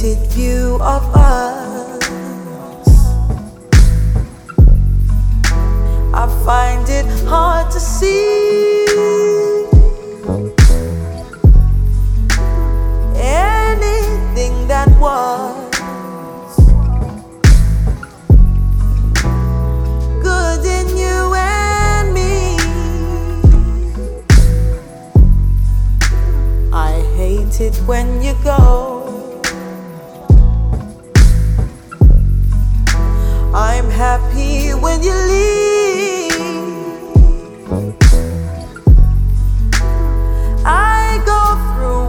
painted view of us. I find it hard to see anything that was good in you and me. I hate it when you go. I'm happy when you leave. I go through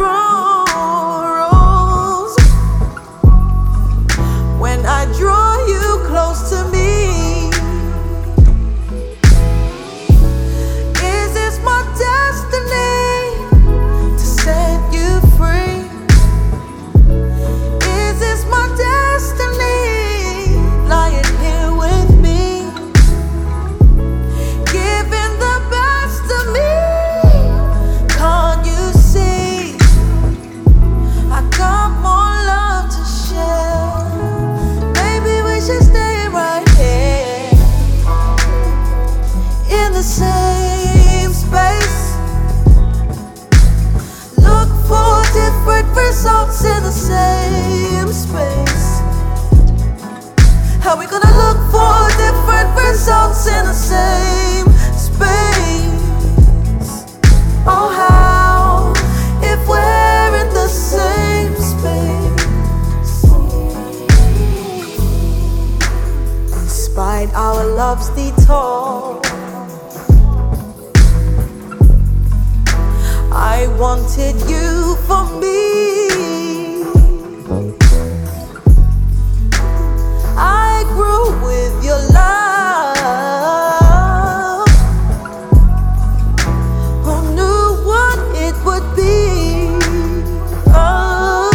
withdrawals when I draw you close to me. Is this my destiny to set you free? Is this my destiny lying here with me, giving the best of me? Can't you see I got more love to share? Maybe we should stay right here in the same space. Look for different results in the same space. How we gonna look for different results in the same space? Oh, how if we're in the same space? Despite our love's detour, I wanted you for me. I grew with your love. Who knew what it would be? Oh,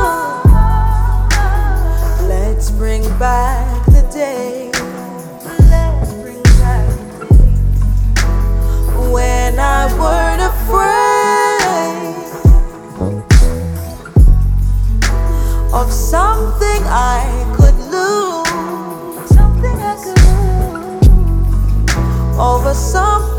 let's bring back the day. Let's bring back the day when I weren't afraid of something I could lose, something I could lose over something